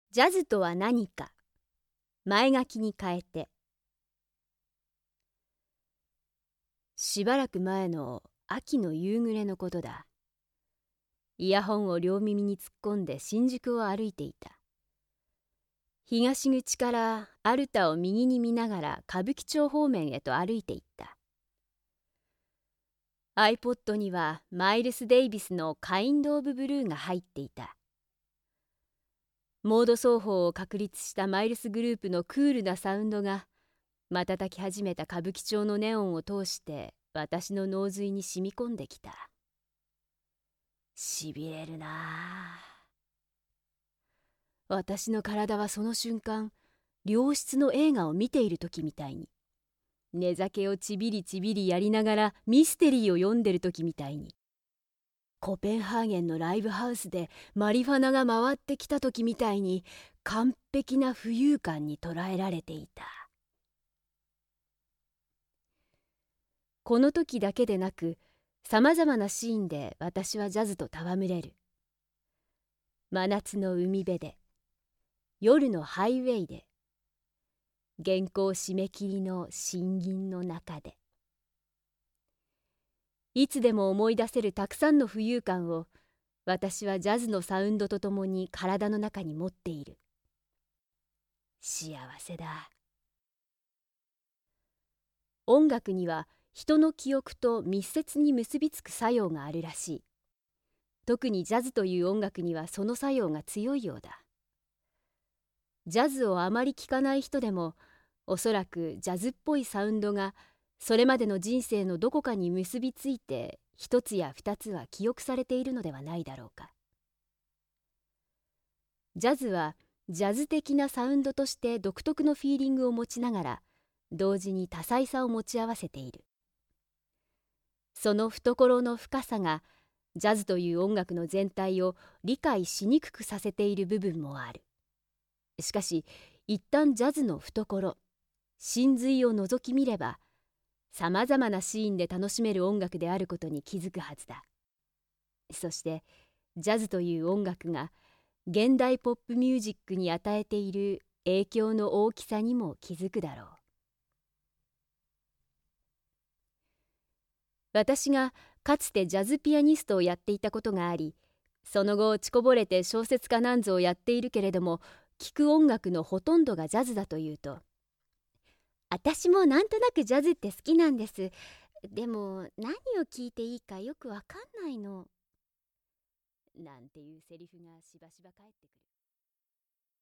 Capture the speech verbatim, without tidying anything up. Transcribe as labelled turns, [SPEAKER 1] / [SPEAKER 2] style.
[SPEAKER 1] ジャズとは何か、前書きに変えて。しばらく前の秋の夕暮れのことだ。イヤホンを両耳に突っ込んで新宿を歩いていた。東口からアルタを右に見ながら歌舞伎町方面へと歩いていった。iPod にはマイルス・デイビスのカインド・オブ・ブルーが入っていた。モード奏法を確立したマイルスグループのクールなサウンドが瞬き始めた歌舞伎町のネオンを通して私の脳髄に染み込んできた。しびれるなあ。私の体はその瞬間、良質の映画を見ている時みたいに、寝酒をちびりちびりやりながらミステリーを読んでる時みたいに、コペンハーゲンのライブハウスでマリファナが回ってきた時みたいに完璧な浮遊感に捉えられていた。この時だけでなく、さまざまなシーンで私はジャズと戯れる。真夏の海辺で、夜のハイウェイで、原稿締め切りの森林の中で。いつでも思い出せるたくさんの浮遊感を私はジャズのサウンドとともに体の中に持っている。幸せだ。音楽には人の記憶と密接に結びつく作用があるらしい。特にジャズという音楽にはその作用が強いようだ。ジャズをあまり聴かない人でもおそらくジャズっぽいサウンドがそれまでの人生のどこかに結びついて一つや二つは記憶されているのではないだろうか。ジャズはジャズ的なサウンドとして独特のフィーリングを持ちながら同時に多彩さを持ち合わせている。その懐の深さがジャズという音楽の全体を理解しにくくさせている部分もある。しかし一旦ジャズの懐、真髄を覗き見ればさまざまなシーンで楽しめる音楽であることに気づくはずだ。そしてジャズという音楽が現代ポップミュージックに与えている影響の大きさにも気づくだろう。私がかつてジャズピアニストをやっていたことがあり、その後落ちこぼれて小説家なんぞをやっているけれども、聴く音楽のほとんどがジャズだというと、私もなんとなくジャズって好きなんです。でも何を聴いていいかよくわかんないの。なんていうセリフがしばしば返ってくる。